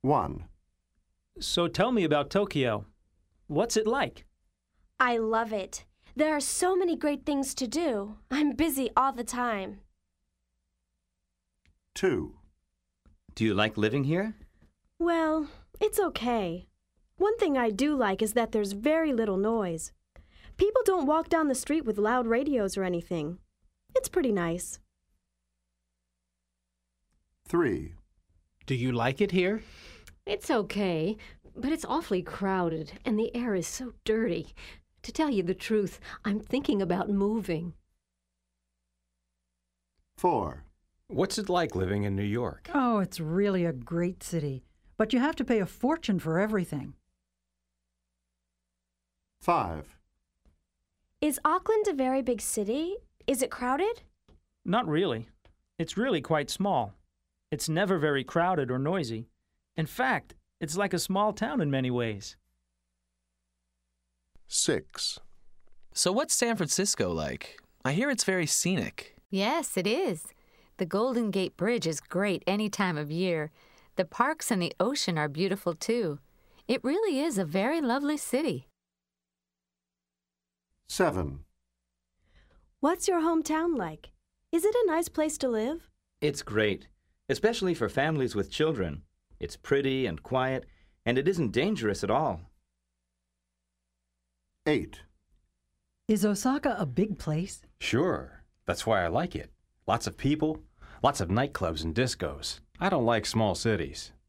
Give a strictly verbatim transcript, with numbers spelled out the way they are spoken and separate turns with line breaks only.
one.
So tell me about Tokyo. What's it like?
I love it. There are so many great things to do. I'm busy all the time.
two.
Do you like living here?
Well, it's okay. One thing I do like is that there's very little noise. People don't walk down the street with loud radios or anything. It's pretty nice.
three.
Do you like it here?
It's okay, but it's awfully crowded, and the air is so dirty. To tell you the truth, I'm thinking about moving.
four.
What's it like living in New York?
Oh, it's really a great city, but you have to pay a fortune for everything.
five.
Is Auckland a very big city? Is it crowded?
Not really. It's really quite small. It's never very crowded or noisy. In fact, it's like a small town in many ways.
six.
So what's San Francisco like? I hear it's very scenic.
Yes, it is. The Golden Gate Bridge is great any time of year. The parks and the ocean are beautiful too. It really is a very lovely city.
seven.
What's your hometown like? Is it a nice place to live?
It's great, especially for families with children. It's pretty and quiet, and it isn't dangerous at all.
eight.
Is Osaka a big place?
Sure. That's why I like it. Lots of people, lots of nightclubs and discos. I don't like small cities.